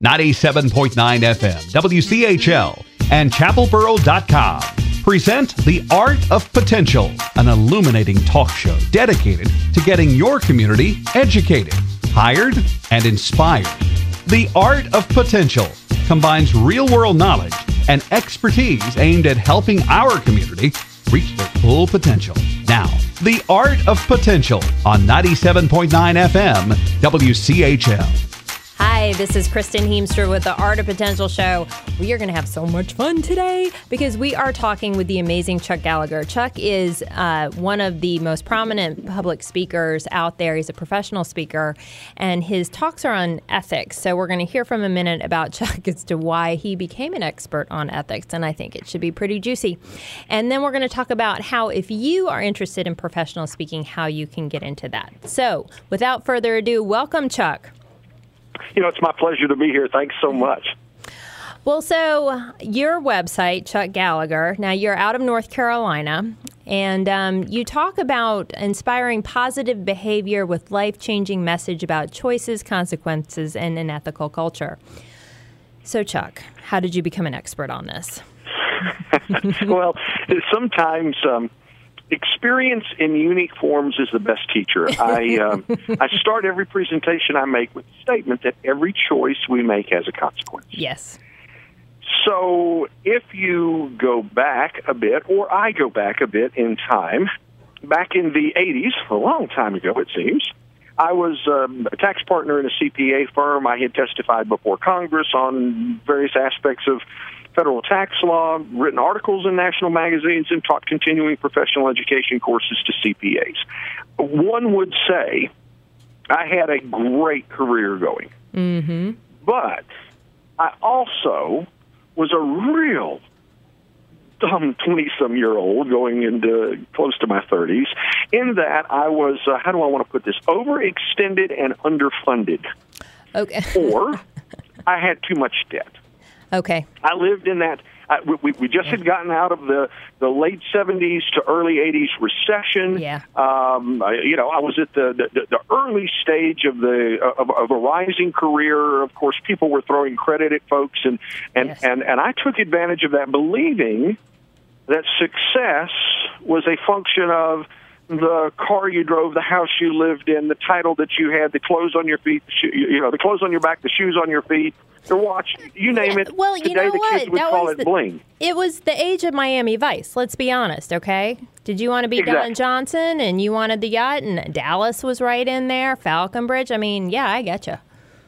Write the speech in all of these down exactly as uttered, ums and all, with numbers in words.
ninety-seven point nine F M, W C H L, and chapel boro dot com present The Art of Potential, an illuminating talk show dedicated to getting your community educated, hired, and inspired. The Art of Potential combines real-world knowledge and expertise aimed at helping our community reach their full potential. Now, The Art of Potential on ninety-seven point nine F M, W C H L. Hi, this is Kristen Heemstra with the Art of Potential Show. We are going to have so much fun today because we are talking with the amazing Chuck Gallagher. Chuck is uh, one of the most prominent public speakers out there. He's a professional speaker, and his talks are on ethics. So we're going to hear from a minute about Chuck as to why he became an expert on ethics, and I think it should be pretty juicy. And then we're going to talk about how, if you are interested in professional speaking, how you can get into that. So without further ado, welcome, Chuck. You know, it's my pleasure to be here. Thanks so much. Well, so your website, Chuck Gallagher, now you're out of North Carolina, and um, you talk about inspiring positive behavior with life-changing message about choices, consequences, and an ethical culture. So, Chuck, how did you become an expert on this? Well, sometimes... Um, Experience in unique forms is the best teacher. I um, I start every presentation I make with the statement that every choice we make has a consequence. Yes. So if you go back a bit, or I go back a bit in time, back in the eighties, a long time ago it seems, I was um, a tax partner in a C P A firm. I had testified before Congress on various aspects of federal tax law, written articles in national magazines, and taught continuing professional education courses to C P As. One would say I had a great career going. Mm-hmm. But I also was a real dumb twenty-some-year-old going into close to my thirties, in that I was, uh, how do I want to put this, overextended and underfunded. Okay. Or I had too much debt. Okay. I lived in that. Uh, we, we just had gotten out of the, the late seventies to early eighties recession. Yeah. Um, I, you know, I was at the, the, the early stage of the of, of a rising career. Of course, people were throwing credit at folks, and and, Yes. and, and I took advantage of that, believing that success was a function of the car you drove, the house you lived in, the title that you had, the clothes on your feet, the sho- you know, the clothes on your back, the shoes on your feet, the watch, you name Yeah, it. well, you Today know the what? kids would That call was it the- bling. It was the age of Miami Vice, let's be honest, okay? Did you want to be Exactly. Don Johnson, and you wanted the yacht, and Dallas was right in there, Falcon Bridge? I mean, yeah, I get you.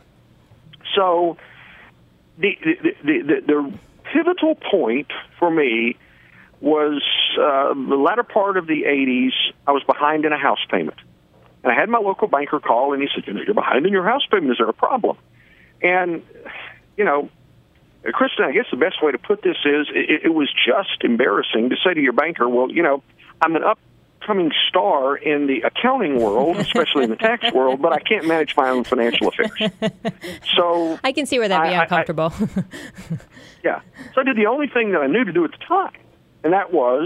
So the the, the, the the pivotal point for me was uh, the latter part of the eighties. I was behind in a house payment. And I had my local banker call, and he said, you know, you're behind in your house payment. Is there a problem? And, you know, Kristen, I guess the best way to put this is it, it was just embarrassing to say to your banker, well, you know, I'm an upcoming star in the accounting world, especially in the tax world, but I can't manage my own financial affairs. So I can see where that'd be I- I- uncomfortable. Yeah. So I did the only thing that I knew to do at the time, and that was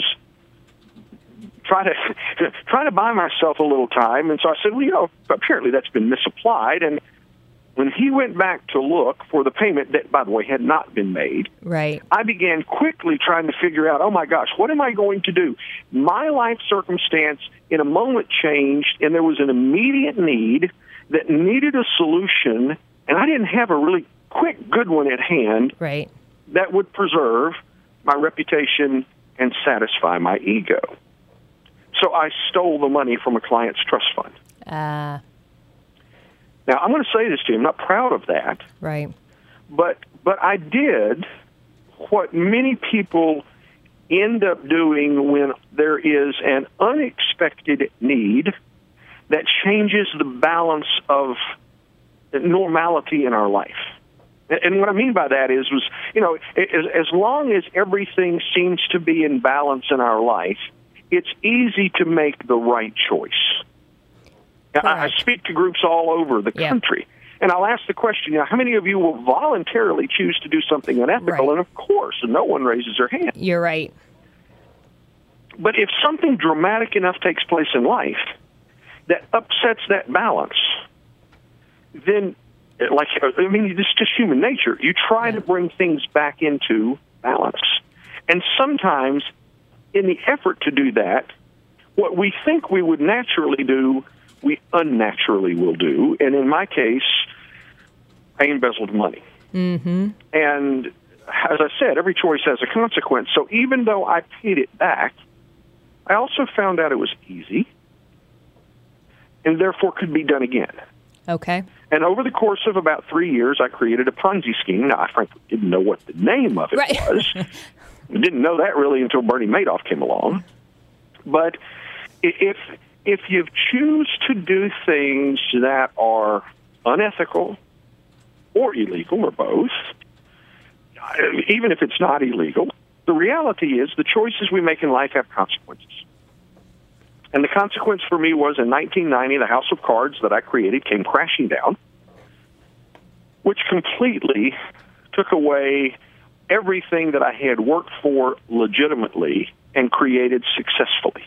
try to try to buy myself a little time. And so I said, well, you know, apparently that's been misapplied. And when he went back to look for the payment that, by the way, had not been made, Right. I began quickly trying to figure out, oh, my gosh, what am I going to do? My life circumstance in a moment changed, and there was an immediate need that needed a solution, and I didn't have a really quick, good one at hand Right. that would preserve my reputation and satisfy my ego. So I stole the money from a client's trust fund. Uh, Now, I'm going to say this to you. I'm not proud of that, right. but but I did what many people end up doing when there is an unexpected need that changes the balance of normality in our life. And what I mean by that is, was you know, as, as long as everything seems to be in balance in our life, it's easy to make the right choice. Now, I, I speak to groups all over the Yeah. country, and I'll ask the question, you know, how many of you will voluntarily choose to do something unethical? Right. And of course, no one raises their hand. You're right. But if something dramatic enough takes place in life that upsets that balance, then like, I mean, it's just human nature. You try to bring things back into balance. And sometimes, in the effort to do that, what we think we would naturally do, we unnaturally will do. And in my case, I embezzled money. Mm-hmm. And as I said, every choice has a consequence. So even though I paid it back, I also found out it was easy and therefore could be done again. Okay. And over the course of about three years, I created a Ponzi scheme. Now, I frankly didn't know what the name of it right. was. I didn't know that really until Bernie Madoff came along. But if if you choose to do things that are unethical or illegal or both, even if it's not illegal, the reality is the choices we make in life have consequences. And the consequence for me was in nineteen ninety, the house of cards that I created came crashing down, which completely took away everything that I had worked for legitimately and created successfully.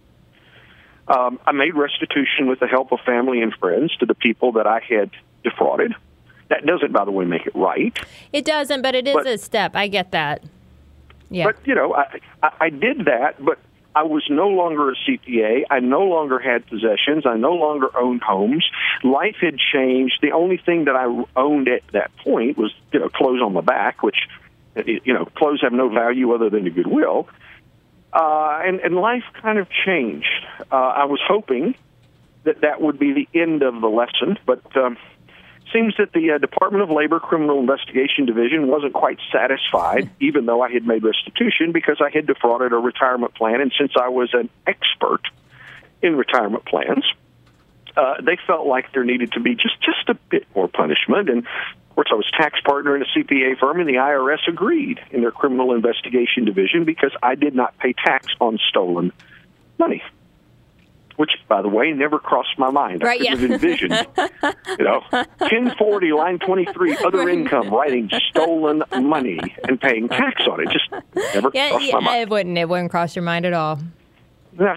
Um, I made restitution with the help of family and friends to the people that I had defrauded. That doesn't, by the way, make it right. It doesn't, but it is but, a step. I get that. Yeah. But, you know, I, I, I did that, but I was no longer a C P A. I no longer had possessions. I no longer owned homes. Life had changed. The only thing that I owned at that point was, you know, clothes on my back, which, you know, clothes have no value other than the goodwill. Uh, and, and life kind of changed. Uh, I was hoping that that would be the end of the lesson, but um, seems that the uh, Department of Labor Criminal Investigation Division wasn't quite satisfied, even though I had made restitution, because I had defrauded a retirement plan. And since I was an expert in retirement plans, uh, they felt like there needed to be just, just a bit more punishment. And of course, I was tax partner in a C P A firm, and the I R S agreed in their Criminal Investigation Division because I did not pay tax on stolen money, which, by the way, never crossed my mind. Right, I could yeah. have envisioned, you know, ten forty, line twenty-three, other Right. income, writing stolen money and paying tax on it. Just never Yeah, crossed yeah, my mind. it wouldn't. It wouldn't cross your mind at all. Yeah.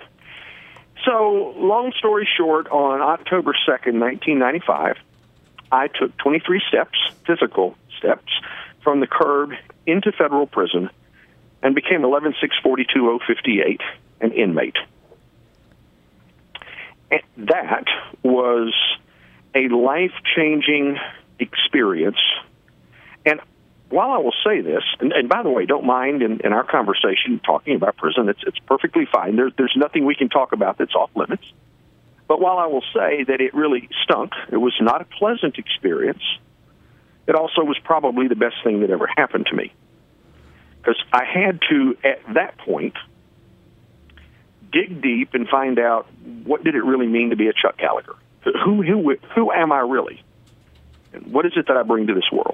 So, long story short, on October second, nineteen ninety-five, I took twenty-three steps, physical steps, from the curb into federal prison and became eleven six forty-two oh fifty-eight, an inmate. And that was a life-changing experience. And while I will say this, and, and by the way, don't mind in, in our conversation talking about prison, it's, it's perfectly fine. There, there's nothing we can talk about that's off limits. But while I will say that it really stunk, it was not a pleasant experience, it also was probably the best thing that ever happened to me. Because I had to, at that point, dig deep and find out what did it really mean to be a Chuck Gallagher. Who, who, who am I really? And what is it that I bring to this world?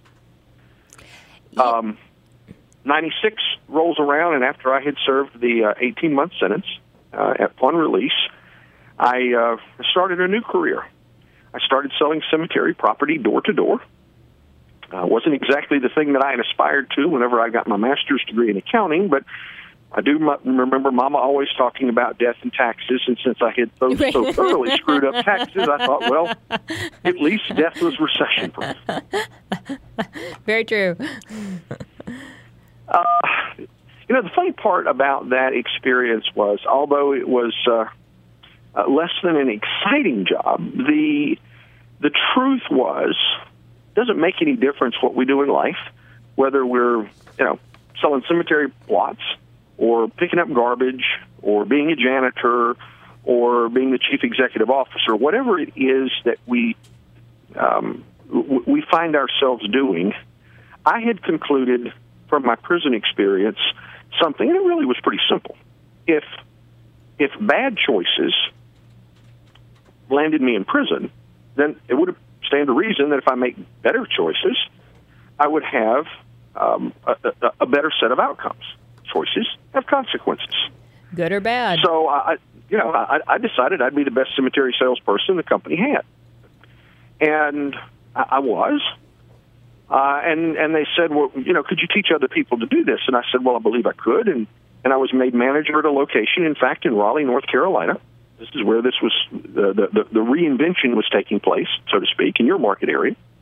Um, ninety-six rolls around, and after I had served the uh, eighteen-month sentence, uh, upon release, I uh, started a new career. I started selling cemetery property door to door. Uh, wasn't exactly the thing that I had aspired to whenever I got my master's degree in accounting, but I do m- remember Mama always talking about death and taxes, and since I had so, so thoroughly screwed up taxes, I thought, well, at least death was recession-proof. Very true. Uh, you know, the funny part about that experience was, although it was uh, uh, less than an exciting job, the the truth was, it doesn't make any difference what we do in life, whether we're, you know, selling cemetery plots or picking up garbage or being a janitor or being the chief executive officer, whatever it is that we um, w- we find ourselves doing. I had concluded from my prison experience something, and it really was pretty simple. If if bad choices landed me in prison, then it would stand to reason that if I make better choices, I would have um, a, a, a better set of outcomes. Choices have consequences. Good or bad. So, I, you know, I, I decided I'd be the best cemetery salesperson the company had. And I, I was. Uh, and, and they said, well, you know, could you teach other people to do this? And I said, well, I believe I could. And, and I was made manager at a location, in fact, in Raleigh, North Carolina. This is where this was, the, the, the reinvention was taking place, so to speak, in your market area.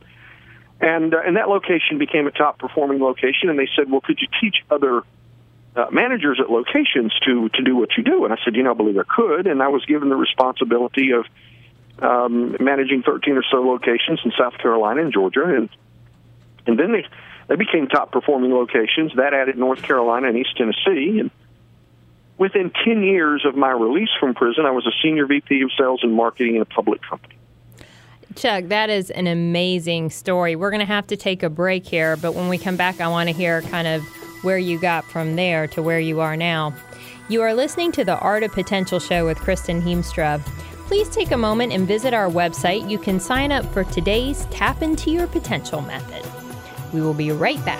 And uh, and that location became a top-performing location, and they said, well, could you teach other uh, managers at locations to, to do what you do? And I said, you know, I believe I could, and I was given the responsibility of um, managing thirteen or so locations in South Carolina and Georgia, and and then they, they became top-performing locations. That added North Carolina and East Tennessee, and within ten years of my release from prison, I was a senior V P of sales and marketing in a public company. Chuck, that is an amazing story. We're going to have to take a break here, but when we come back, I want to hear kind of where you got from there to where you are now. You are listening to the Art of Potential show with Kristen Heemstra. Please take a moment and visit our website. You can sign up for today's Tap Into Your Potential method. We will be right back.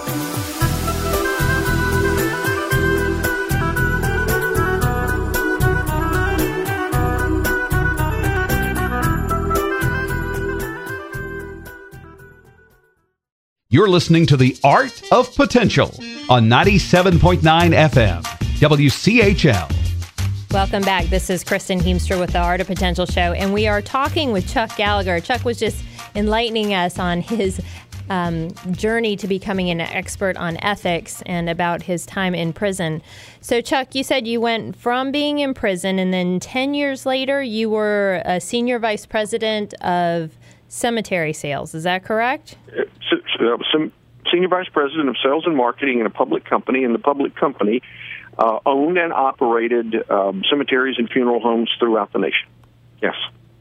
You're listening to The Art of Potential on ninety-seven point nine F M, W C H L. Welcome back. This is Kristen Heemstra with The Art of Potential show, and we are talking with Chuck Gallagher. Chuck was just enlightening us on his um, journey to becoming an expert on ethics and about his time in prison. So, Chuck, you said you went from being in prison, and then ten years later, you were a senior vice president of cemetery sales. Is that correct? So, so, some senior vice president of sales and marketing in a public company, and the public company uh, owned and operated um, cemeteries and funeral homes throughout the nation. Yes.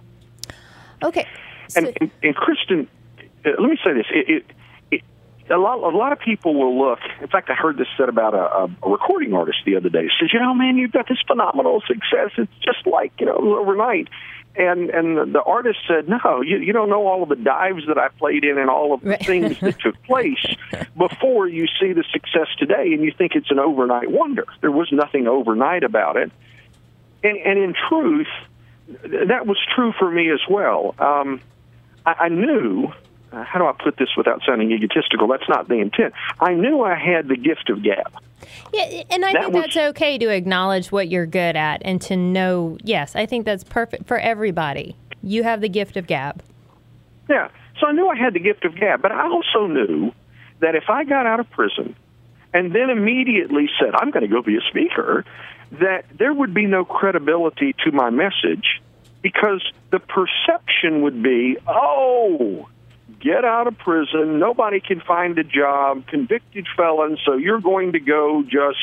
Okay. So, and, and, and Kristen, uh, let me say this: it, it, it, a lot, a lot of people will look. In fact, I heard this said about a, a recording artist the other day. It says, "You know, man, you've got this phenomenal success. It's just like you know overnight." And and the artist said, no, you, you don't know all of the dives that I played in and all of the things that took place before you see the success today, and you think it's an overnight wonder. There was nothing overnight about it. And, and in truth, that was true for me as well. Um, I, I knew, uh, how do I put this without sounding egotistical? That's not the intent. I knew I had the gift of gab. Yeah, and I that think was, that's okay to acknowledge what you're good at and to know, yes, I think that's perfect for everybody. You have the gift of gab. Yeah, so I knew I had the gift of gab, but I also knew that if I got out of prison and then immediately said, I'm going to go be a speaker, that there would be no credibility to my message because the perception would be, oh, get out of prison, nobody can find a job, convicted felon, so you're going to go just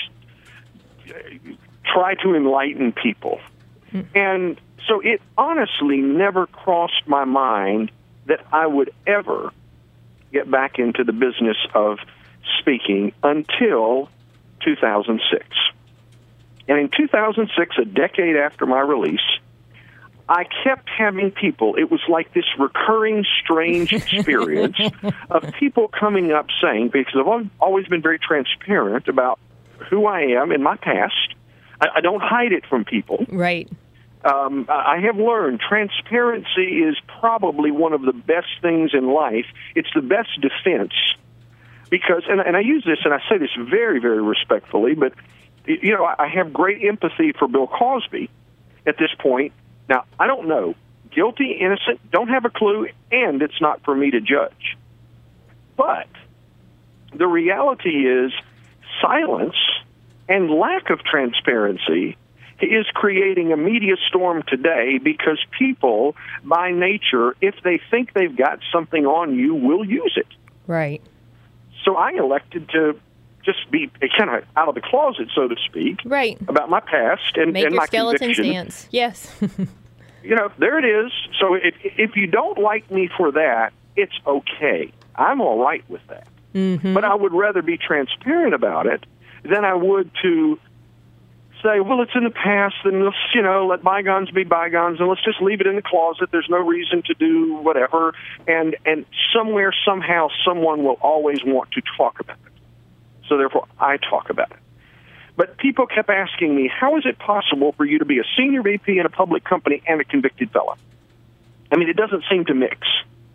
try to enlighten people. Mm. And so it honestly never crossed my mind that I would ever get back into the business of speaking until two thousand six. And in two thousand six, a decade after my release, I kept having people, it was like this recurring strange experience of people coming up saying, because I've always been very transparent about who I am in my past. I, I don't hide it from people. Right. Um, I have learned transparency is probably one of the best things in life. It's the best defense because, and, and I use this, and I say this very, very respectfully, but, you know, I have great empathy for Bill Cosby at this point. Now, I don't know. Guilty, innocent, don't have a clue, and it's not for me to judge. But the reality is silence and lack of transparency is creating a media storm today because people, by nature, if they think they've got something on you, will use it. Right. So I elected to just be kind of out of the closet, so to speak, right, about my past and, Make and your my skeleton conviction. Stance. Yes. You know, there it is. So if, if you don't like me for that, it's okay. I'm all right with that. Mm-hmm. But I would rather be transparent about it than I would to say, well, it's in the past, and let's, you know, let bygones be bygones, and let's just leave it in the closet. There's no reason to do whatever. And, and somewhere, somehow, someone will always want to talk about it. So therefore, I talk about it. But people kept asking me, how is it possible for you to be a senior V P in a public company and a convicted felon? I mean, it doesn't seem to mix.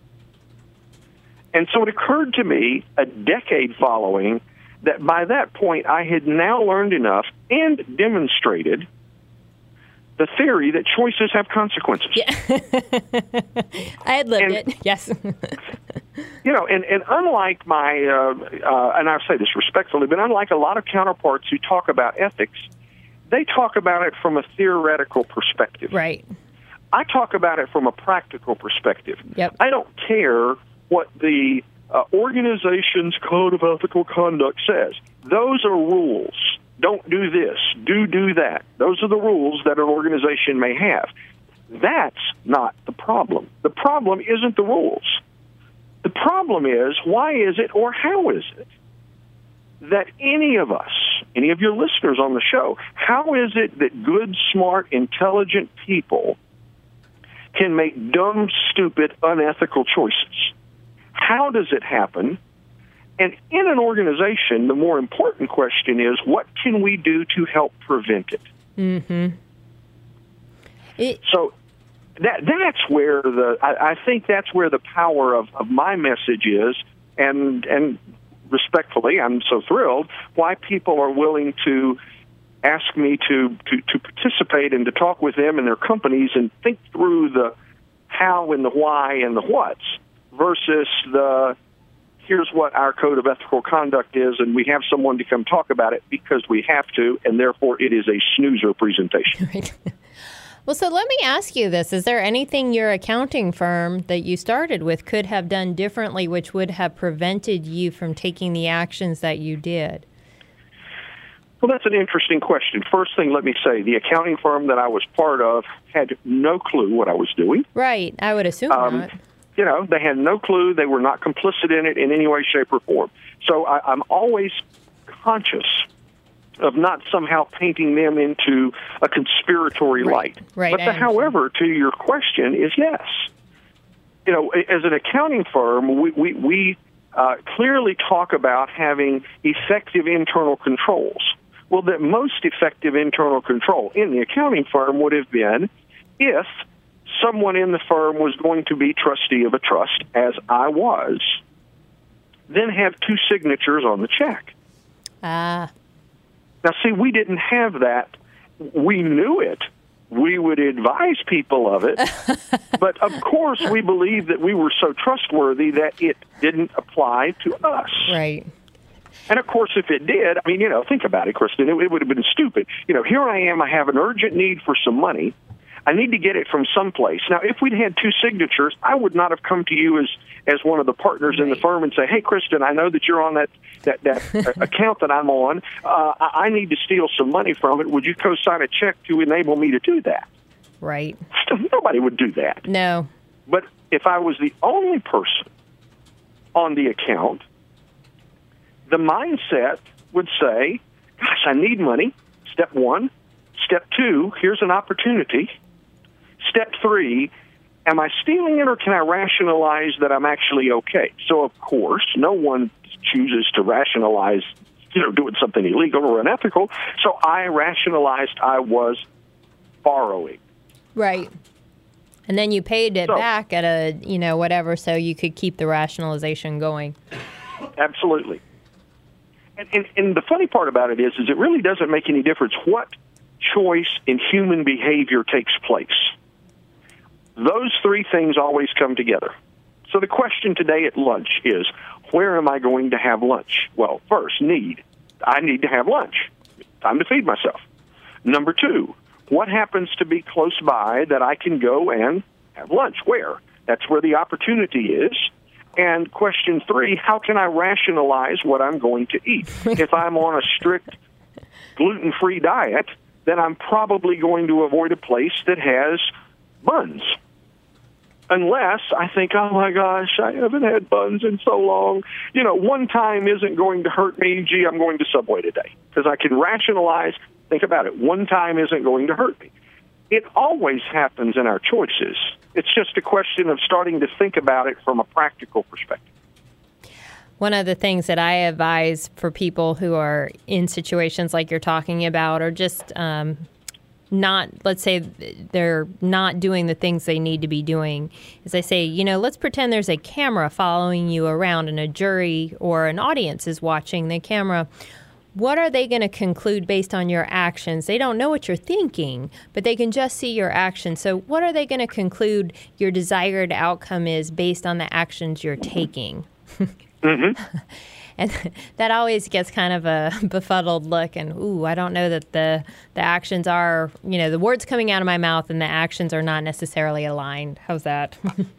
And so it occurred to me a decade following that by that point I had now learned enough and demonstrated the theory that choices have consequences. Yeah. I had lived and, it, yes. You know, and, and unlike my, uh, uh, and I say this respectfully, but unlike a lot of counterparts who talk about ethics, they talk about it from a theoretical perspective. Right. I talk about it from a practical perspective. Yep. I don't care what the uh, organization's code of ethical conduct says. Those are rules. Don't do this. Do do that. Those are the rules that an organization may have. That's not the problem. The problem isn't the rules. The problem is, why is it or how is it that any of us, any of your listeners on the show, how is it that good, smart, intelligent people can make dumb, stupid, unethical choices? How does it happen? And in an organization, the more important question is, what can we do to help prevent it? Mm-hmm. It- so that that's where the I, I think that's where the power of, of my message is, and and respectfully, I'm so thrilled why people are willing to ask me to, to, to participate and to talk with them and their companies and think through the how and the why and the what's versus the here's what our code of ethical conduct is, and we have someone to come talk about it because we have to, and therefore it is a snoozer presentation. Right. Well, so let me ask you this. Is there anything your accounting firm that you started with could have done differently which would have prevented you from taking the actions that you did? Well, that's an interesting question. First thing, let me say, the accounting firm that I was part of had no clue what I was doing. Right. I would assume um, not. You know, they had no clue. They were not complicit in it in any way, shape, or form. So I, I'm always conscious of not somehow painting them into a conspiratory right. light. Right. But the however to your question is yes. You know, as an accounting firm, we, we, we uh, clearly talk about having effective internal controls. Well, the most effective internal control in the accounting firm would have been if someone in the firm was going to be trustee of a trust, as I was, then have two signatures on the check. Ah. Now, see, we didn't have that. We knew it. We would advise people of it. But, of course, we believed that we were so trustworthy that it didn't apply to us. Right. And, of course, if it did, I mean, you know, think about it, Kristen. It, it would have been stupid. You know, here I am. I have an urgent need for some money. I need to get it from someplace. Now, if we'd had two signatures, I would not have come to you as, as one of the partners right. in the firm and say, hey, Kristen, I know that you're on that, that, that account that I'm on. Uh, I need to steal some money from it. Would you co-sign a check to enable me to do that? Right. Nobody would do that. No. But if I was the only person on the account, the mindset would say, gosh, I need money, step one. Step two, here's an opportunity. Step three, am I stealing it or can I rationalize that I'm actually okay? So, of course, no one chooses to rationalize, you know, doing something illegal or unethical. So I rationalized I was borrowing. Right. And then you paid it so, back at a, you know, whatever, so you could keep the rationalization going. Absolutely. And, and, and the funny part about it is, is it really doesn't make any difference what choice in human behavior takes place. Those three things always come together. So the question today at lunch is, where am I going to have lunch? Well, first, need. I need to have lunch. Time to feed myself. Number two, what happens to be close by that I can go and have lunch? Where? That's where the opportunity is. And question three, how can I rationalize what I'm going to eat? If I'm on a strict gluten-free diet, then I'm probably going to avoid a place that has buns. Unless I think, oh, my gosh, I haven't had buns in so long. You know, one time isn't going to hurt me. Gee, I'm going to Subway today. Because I can rationalize, think about it, one time isn't going to hurt me. It always happens in our choices. It's just a question of starting to think about it from a practical perspective. One of the things that I advise for people who are in situations like you're talking about, or just um, not, let's say they're not doing the things they need to be doing, is I say, you know, let's pretend there's a camera following you around and a jury or an audience is watching the camera. what are they going to conclude based on your actions? They don't know what you're thinking, but they can just see your actions. So what are they going to conclude your desired outcome is based on the actions you're taking? Mm-hmm. And that always gets kind of a befuddled look. And, ooh, I don't know that the, the actions are, you know, the words coming out of my mouth and the actions are not necessarily aligned. How's that?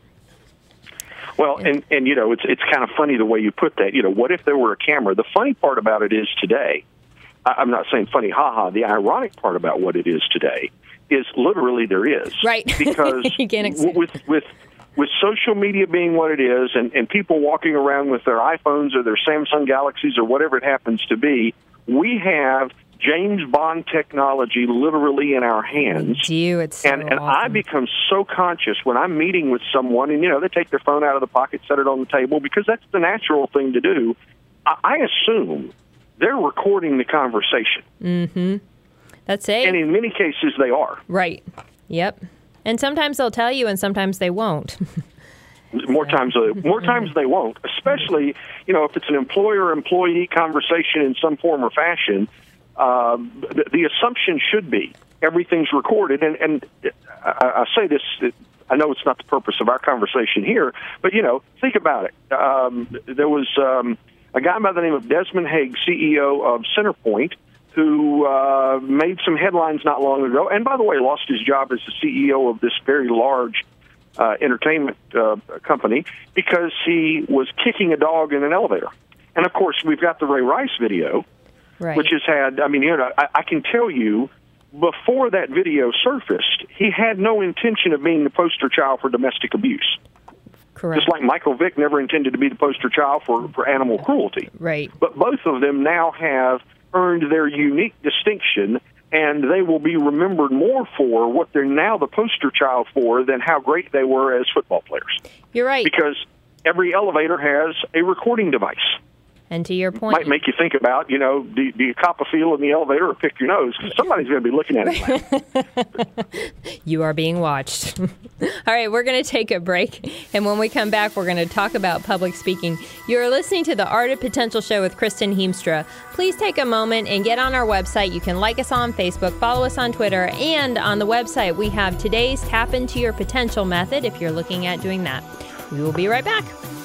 Well, and, and, you know, it's it's kind of funny the way you put that. You know, what if there were a camera? The funny part about it is today, I'm not saying funny, ha-ha, the ironic part about what it is today is literally there is. Right. Because you can't accept. with with with social media being what it is and, and people walking around with their iPhones or their Samsung Galaxies or whatever it happens to be, we have James Bond technology literally in our hands. We do. It's so and, and awesome. I become so conscious when I'm meeting with someone, and, you know, they take their phone out of the pocket, set it on the table, because that's the natural thing to do. I, I assume they're recording the conversation. Mm-hmm. That's it. And in many cases, they are. Right. Yep. And sometimes they'll tell you, and sometimes they won't. More times, uh, more times they won't. Especially, you know, if it's an employer-employee conversation in some form or fashion. Uh, the, the assumption should be everything's recorded, and, and I, I say this. I know it's not the purpose of our conversation here, but you know, think about it. Um, there was um, a guy by the name of Desmond Haig, C E O of Centerpoint, who uh, made some headlines not long ago, and by the way, lost his job as the C E O of this very large uh, entertainment uh, company because he was kicking a dog in an elevator. And of course, we've got the Ray Rice video, right, which has had, I mean, you know, I, I can tell you, before that video surfaced, he had no intention of being the poster child for domestic abuse. Correct. Just like Michael Vick never intended to be the poster child for, for animal cruelty. Right. But both of them now have earned their unique distinction, and they will be remembered more for what they're now the poster child for than how great they were as football players. You're right. Because every elevator has a recording device. And to your point, Might make you think about, you know, do, do you cop a feel in the elevator or pick your nose? Because somebody's going to be looking at it. You are being watched. All right, we're going to take a break. And when we come back, we're going to talk about public speaking. You're listening to the Art of Potential Show with Kristen Heemstra. Please take a moment and get on our website. You can like us on Facebook, follow us on Twitter, and on the website, we have today's Tap Into Your Potential method if you're looking at doing that. We will be right back.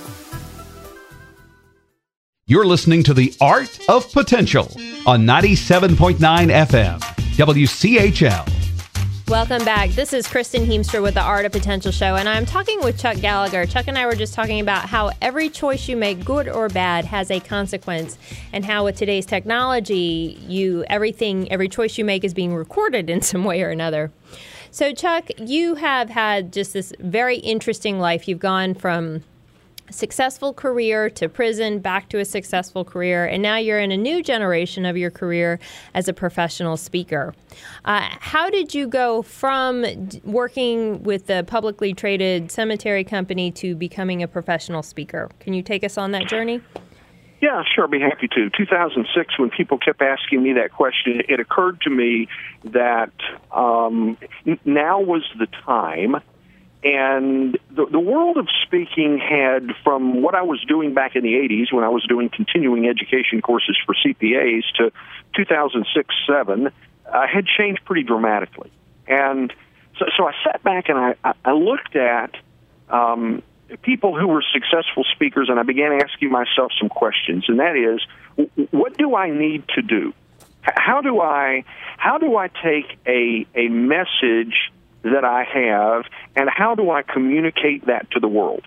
You're listening to The Art of Potential on ninety-seven point nine F M, W C H L. Welcome back. This is Kristen Heemstra with The Art of Potential Show, and I'm talking with Chuck Gallagher. Chuck and I were just talking about how every choice you make, good or bad, has a consequence, and how with today's technology, you everything, every choice you make is being recorded in some way or another. So, Chuck, you have had just this very interesting life. You've gone from successful career to prison, back to a successful career, and now you're in a new generation of your career as a professional speaker. Uh, how did you go from d- working with the publicly traded cemetery company to becoming a professional speaker? Can you take us on that journey? Yeah, sure, I'd be happy to. two thousand six, when people kept asking me that question, it occurred to me that um, n- now was the time. And the, the world of speaking had, from what I was doing back in the eighties when I was doing continuing education courses for C P As to two thousand six seven, uh, had changed pretty dramatically. And so, so I sat back and I, I looked at um, people who were successful speakers, and I began asking myself some questions, and that is, what do I need to do? How do I, how do I take a, a message that I have, and how do I communicate that to the world?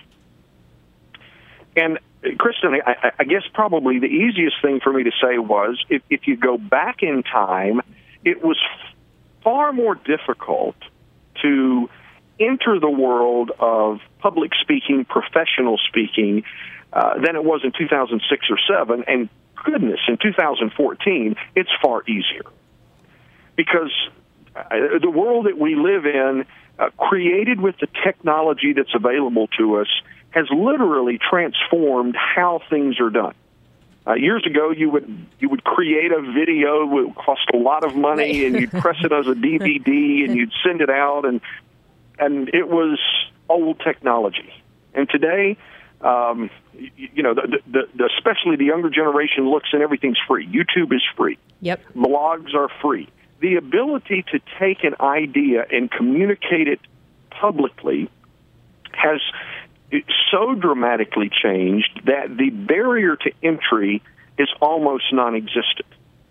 And, Kristen, I, I guess probably the easiest thing for me to say was, if, if you go back in time, it was far more difficult to enter the world of public speaking, professional speaking, uh, than it was in two thousand six or seven, and goodness, in two thousand fourteen, it's far easier. Because the world that we live in, uh, created with the technology that's available to us, has literally transformed how things are done. Uh, years ago, you would you would create a video, it would cost a lot of money, and you'd press it as a D V D, and you'd send it out, and and it was old technology. And today, Um, you, you know, the, the, the, especially the younger generation looks and everything's free. YouTube is free. Yep. Blogs are free. The ability to take an idea and communicate it publicly has so dramatically changed that the barrier to entry is almost non-existent.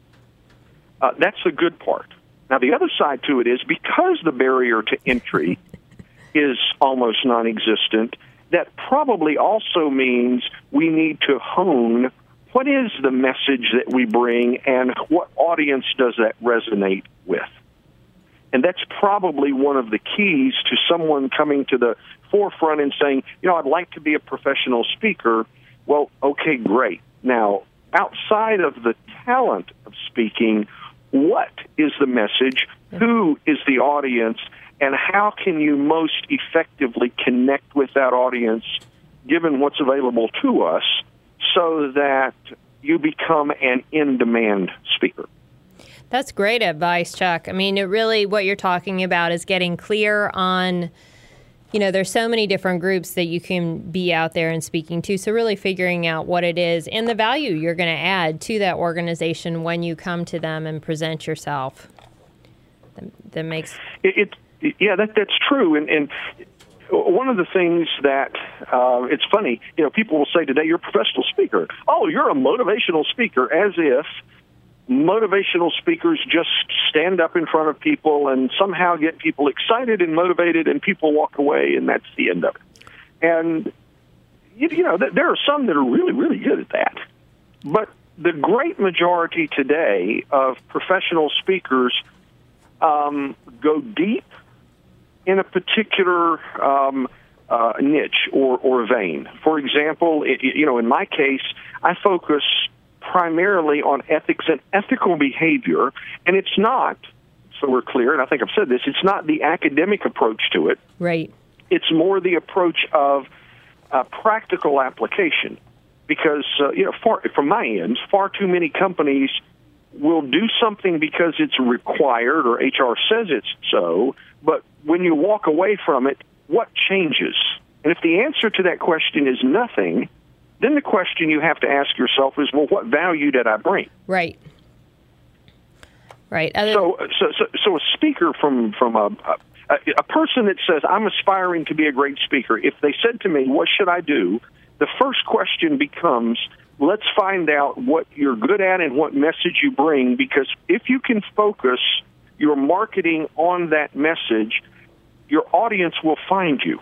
Uh, that's the good part. Now, the other side to it is because the barrier to entry is almost non-existent, that probably also means we need to hone what is the message that we bring and what audience does that resonate with. And that's probably one of the keys to someone coming to the forefront and saying, you know, I'd like to be a professional speaker. Well, okay, great. Now, outside of the talent of speaking, what is the message? Who is the audience? And how can you most effectively connect with that audience, given what's available to us, so that you become an in-demand speaker? That's great advice, Chuck. I mean, it really, what you're talking about is getting clear on, you know, there's so many different groups that you can be out there and speaking to. So really figuring out what it is and the value you're going to add to that organization when you come to them and present yourself. That, that makes it, it. Yeah, that that's true. And, and one of the things that uh, it's funny, you know, people will say today, you're a professional speaker. Oh, you're a motivational speaker, as if motivational speakers just stand up in front of people and somehow get people excited and motivated, and people walk away, and that's the end of it. And, you, you know, there are some that are really, really good at that. But the great majority today of professional speakers um, go deep in a particular um, uh, niche or, or vein. For example, it, you know, in my case, I focus primarily on ethics and ethical behavior, and it's not, so we're clear, and I think I've said this, it's not the academic approach to it. Right. It's more the approach of uh, practical application, because, uh, you know, far, from my end, far too many companies will do something because it's required or H R says it's so, but when you walk away from it, what changes? And if the answer to that question is nothing, then the question you have to ask yourself is, well, what value did I bring? Right. Right. Other- so, so, so, so a speaker from from a, a a person that says, I'm aspiring to be a great speaker, if they said to me, what should I do? The first question becomes, let's find out what you're good at and what message you bring, because if you can focus your marketing on that message, your audience will find you.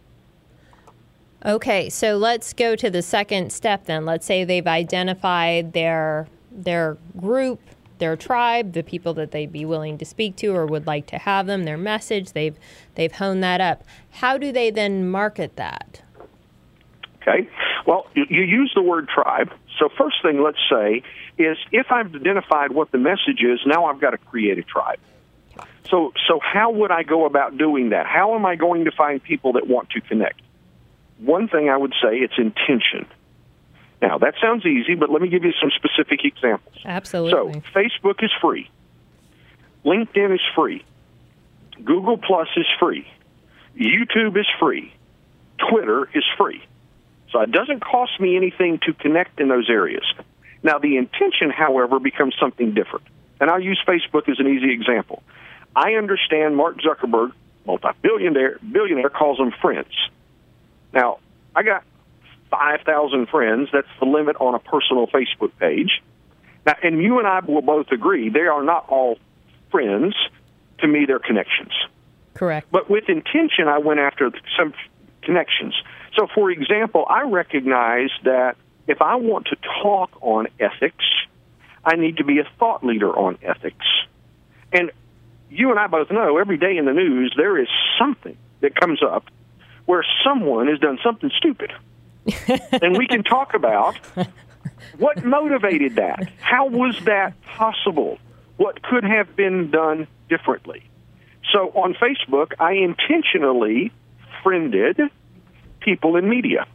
Okay, so let's go to the second step then. Let's say they've identified their their group, their tribe, the people that they'd be willing to speak to or would like to have them, their message, they've they've honed that up. How do they then market that? Okay, well, you, you use the word tribe. So first thing, let's say, is if I've identified what the message is, now I've got to create a tribe. So, so how would I go about doing that? How am I going to find people that want to connect? One thing I would say, it's intention. Now, that sounds easy, but let me give you some specific examples. Absolutely. So, Facebook is free. LinkedIn is free. Google Plus is free. YouTube is free. Twitter is free. So it doesn't cost me anything to connect in those areas. Now, the intention, however, becomes something different. And I'll use Facebook as an easy example. I understand Mark Zuckerberg, multi-billionaire, billionaire, calls them friends. Now, I got five thousand friends. That's the limit on a personal Facebook page. Now, and you and I will both agree they are not all friends. To me, they're connections. Correct. But with intention, I went after some connections. So, for example, I recognize that if I want to talk on ethics, I need to be a thought leader on ethics. And you and I both know every day in the news there is something that comes up where someone has done something stupid. And we can talk about what motivated that. How was that possible? What could have been done differently? So on Facebook, I intentionally friended people in media.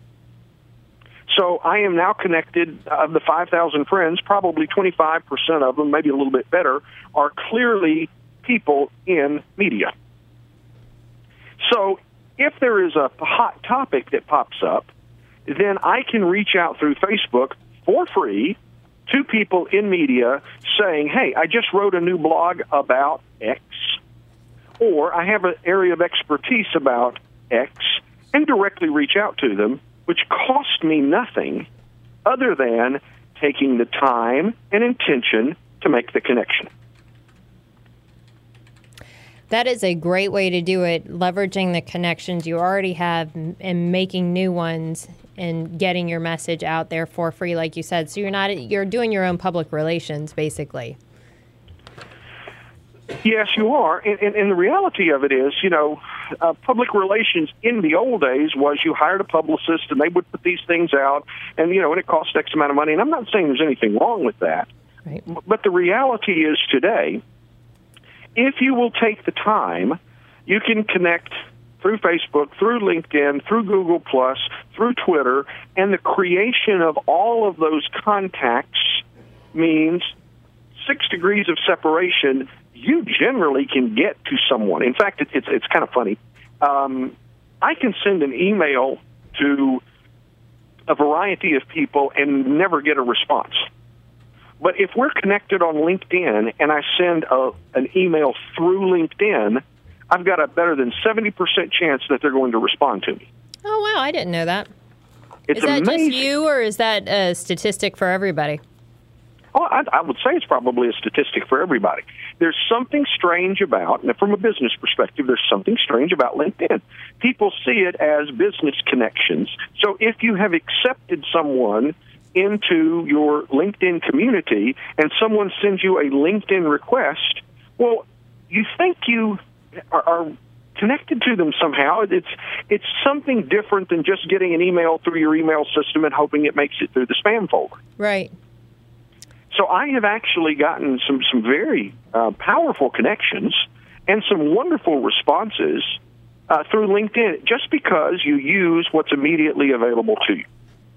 So I am now connected, of the five thousand friends, probably twenty-five percent of them, maybe a little bit better, are clearly people in media. So if there is a hot topic that pops up, then I can reach out through Facebook for free to people in media saying, hey, I just wrote a new blog about X, or I have an area of expertise about X, and directly reach out to them, which cost me nothing other than taking the time and intention to make the connection. That is a great way to do it, leveraging the connections you already have and making new ones and getting your message out there for free, like you said. So you're not you're doing your own public relations, basically. Yes, you are. And, and, and the reality of it is, you know, uh, public relations in the old days was you hired a publicist and they would put these things out, and, you know, and it cost X amount of money. And I'm not saying there's anything wrong with that. Right. But the reality is today, if you will take the time, you can connect through Facebook, through LinkedIn, through Google Plus, through Twitter, and the creation of all of those contacts means six degrees of separation. You generally can get to someone. In fact, it's it's, it's kind of funny. Um, I can send an email to a variety of people and never get a response. But if we're connected on LinkedIn and I send a, an email through LinkedIn, I've got a better than seventy percent chance that they're going to respond to me. Oh, wow. I didn't know that. It's is that amazing. just you, or is that a statistic for everybody? Oh, I, I would say it's probably a statistic for everybody. There's something strange about, and from a business perspective, there's something strange about LinkedIn. People see it as business connections. So if you have accepted someone into your LinkedIn community and someone sends you a LinkedIn request, well, you think you are, are connected to them somehow. It's it's something different than just getting an email through your email system and hoping it makes it through the spam folder. Right. So I have actually gotten some, some very uh, powerful connections and some wonderful responses uh, through LinkedIn just because you use what's immediately available to you.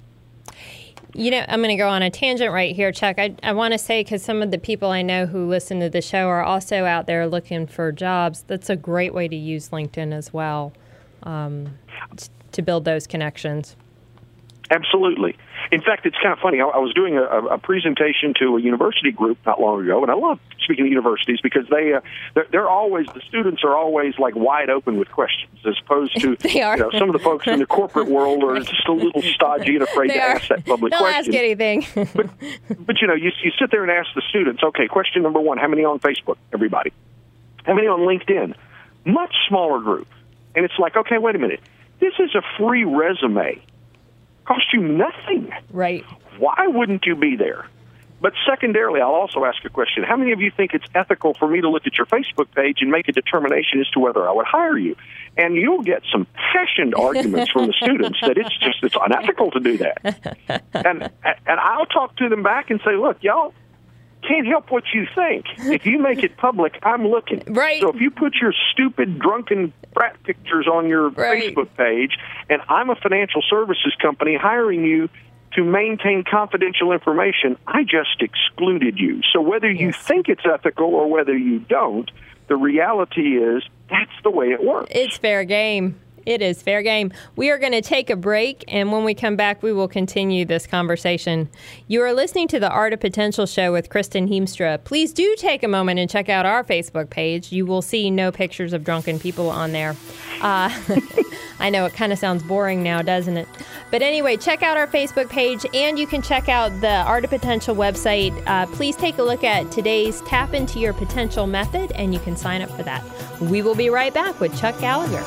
You know, I'm going to go on a tangent right here, Chuck. I, I want to say, because some of the people I know who listen to the show are also out there looking for jobs, that's a great way to use LinkedIn as well um, to build those connections. Absolutely. In fact, it's kind of funny. I, I was doing a, a presentation to a university group not long ago, and I love speaking to universities because they, uh, they're, they're always, the students are always like wide open with questions, as opposed to they are. You know, some of the folks in the corporate world are just a little stodgy and afraid they to are. ask that public They'll question. They'll ask anything. but, but, you know, you, you sit there and ask the students, okay, question number one, how many on Facebook? Everybody. How many on LinkedIn? Much smaller group. And it's like, okay, wait a minute. This is a free resume. Cost you nothing. Right. Why wouldn't you be there? But secondarily, I'll also ask a question. How many of you think it's ethical for me to look at your Facebook page and make a determination as to whether I would hire you? And you'll get some passionate arguments from the students that it's just it's unethical to do that. And and I'll talk to them back and say, look, y'all can't help what you think. If you make it public, I'm looking. Right. So if you put your stupid, drunken brat pictures on your right. Facebook page, and I'm a financial services company hiring you to maintain confidential information, I just excluded you. So whether you yes. think it's ethical or whether you don't, the reality is that's the way it works. It's fair game. It is fair game. We are going to take a break, and when we come back, we will continue this conversation. You are listening to the Art of Potential show with Kristen Heemstra. Please do take a moment and check out our Facebook page. You will see no pictures of drunken people on there. Uh, I know it kind of sounds boring now, doesn't it? But anyway, check out our Facebook page, and you can check out the Art of Potential website. Uh, please take a look at today's Tap Into Your Potential method, and you can sign up for that. We will be right back with Chuck Gallagher.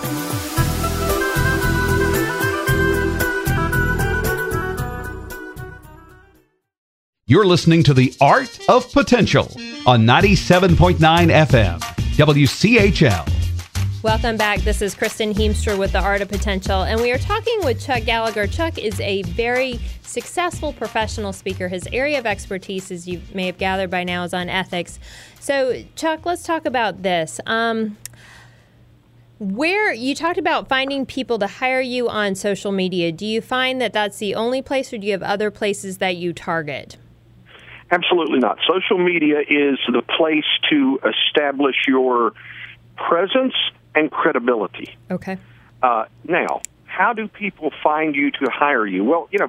You're listening to The Art of Potential on ninety-seven point nine F M, W C H L. Welcome back. This is Kristen Heemstra with The Art of Potential, and we are talking with Chuck Gallagher. Chuck is a very successful professional speaker. His area of expertise, as you may have gathered by now, is on ethics. So, Chuck, let's talk about this. Um, where you talked about finding people to hire you on social media. Do you find that that's the only place, or do you have other places that you target? Absolutely not. Social media is the place to establish your presence and credibility. Okay. Uh, now, how do people find you to hire you? Well, you know,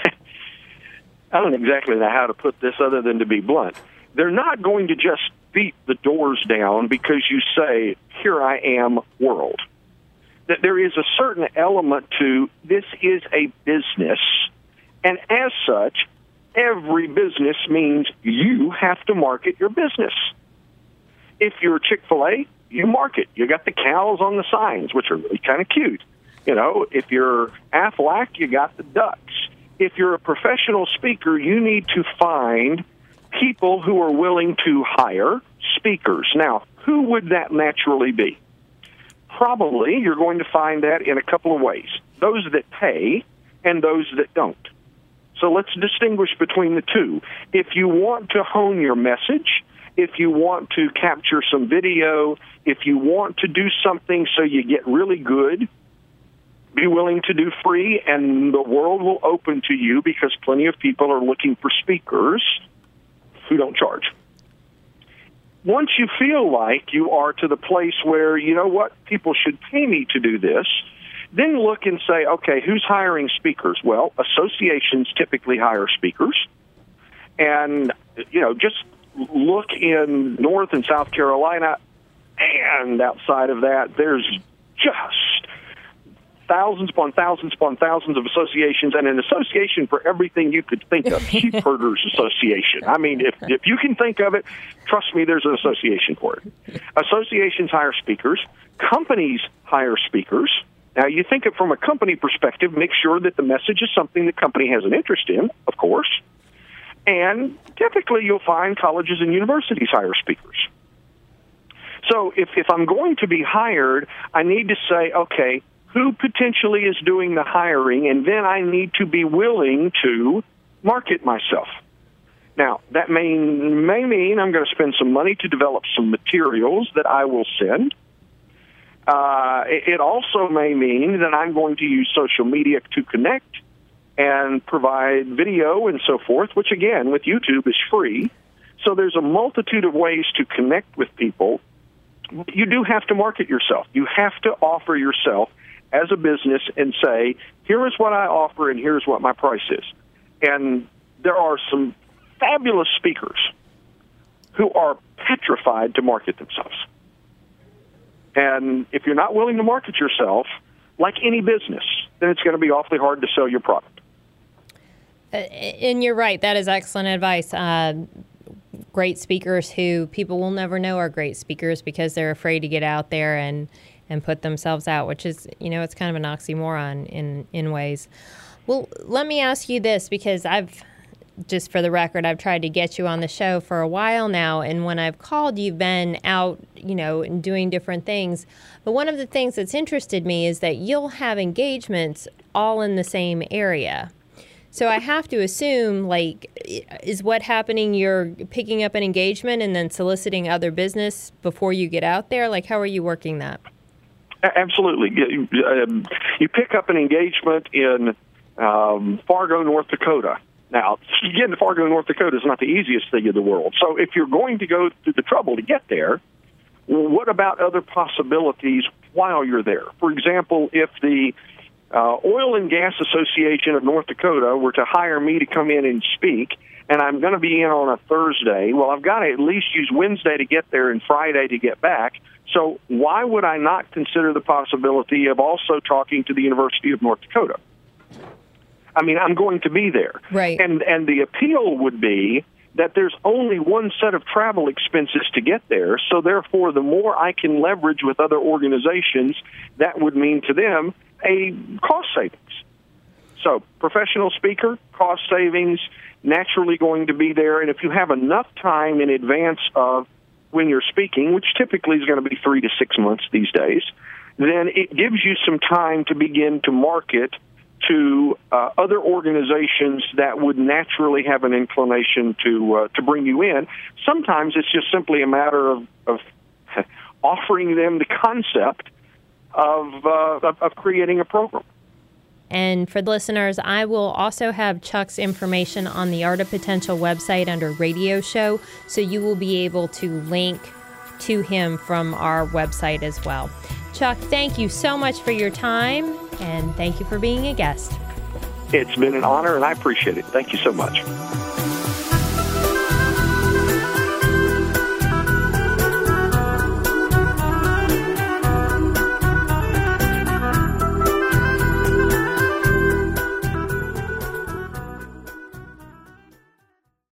I don't exactly know how to put this other than to be blunt. They're not going to just beat the doors down because you say, here I am, world. That there is a certain element to this is a business, and as such, every business means you have to market your business. If you're Chick-fil-A, you market. You got the cows on the signs, which are really kind of cute. You know, if you're Aflac, you got the ducks. If you're a professional speaker, you need to find people who are willing to hire speakers. Now, who would that naturally be? Probably you're going to find that in a couple of ways. Those that pay and those that don't. So let's distinguish between the two. If you want to hone your message, if you want to capture some video, if you want to do something so you get really good, be willing to do free, and the world will open to you because plenty of people are looking for speakers who don't charge. Once you feel like you are to the place where, you know what, people should pay me to do this, then look and say, okay, who's hiring speakers? Well, associations typically hire speakers. And, you know, just look in North and South Carolina, and outside of that, there's just thousands upon thousands upon thousands of associations, and an association for everything you could think of. Sheep Herders Association. I mean, if if you can think of it, trust me, there's an association for it. Associations hire speakers. Companies hire speakers. Now, you think it from a company perspective, make sure that the message is something the company has an interest in, of course. And typically you'll find colleges and universities hire speakers. So if, if I'm going to be hired, I need to say, okay, who potentially is doing the hiring, and then I need to be willing to market myself. Now, that may, may mean I'm going to spend some money to develop some materials that I will send. Uh, it also may mean that I'm going to use social media to connect and provide video and so forth, which, again, with YouTube is free. So there's a multitude of ways to connect with people. You do have to market yourself. You have to offer yourself as a business and say, here is what I offer and here's what my price is. And there are some fabulous speakers who are petrified to market themselves. And if you're not willing to market yourself, like any business, then it's going to be awfully hard to sell your product. Uh, and you're right. That is excellent advice. Uh, great speakers who people will never know are great speakers because they're afraid to get out there and and put themselves out, which is, you know, it's kind of an oxymoron in, in ways. Well, let me ask you this, because I've, just for the record, I've tried to get you on the show for a while now, and when I've called, you've been out, you know, and doing different things. But one of the things that's interested me is that you'll have engagements all in the same area. So I have to assume, like, is what happening, you're picking up an engagement and then soliciting other business before you get out there? Like, how are you working that? Absolutely. You pick up an engagement in um, Fargo, North Dakota. Now, getting to Fargo, North Dakota is not the easiest thing in the world. So if you're going to go through the trouble to get there, what about other possibilities while you're there? For example, if the uh, Oil and Gas Association of North Dakota were to hire me to come in and speak, and I'm going to be in on a Thursday, well, I've got to at least use Wednesday to get there and Friday to get back. So why would I not consider the possibility of also talking to the University of North Dakota? I mean, I'm going to be there. Right. And and the appeal would be that there's only one set of travel expenses to get there, so therefore the more I can leverage with other organizations, that would mean to them a cost savings. So professional speaker, cost savings, naturally going to be there, and if you have enough time in advance of when you're speaking, which typically is going to be three to six months these days, then it gives you some time to begin to market to uh, other organizations that would naturally have an inclination to uh, to bring you in. Sometimes it's just simply a matter of, of offering them the concept of, uh, of of creating a program. And for the listeners, I will also have Chuck's information on the Art of Potential website under radio show, so you will be able to link to him from our website as well. Chuck, thank you so much for your time. And thank you for being a guest. It's been an honor, and I appreciate it. Thank you so much.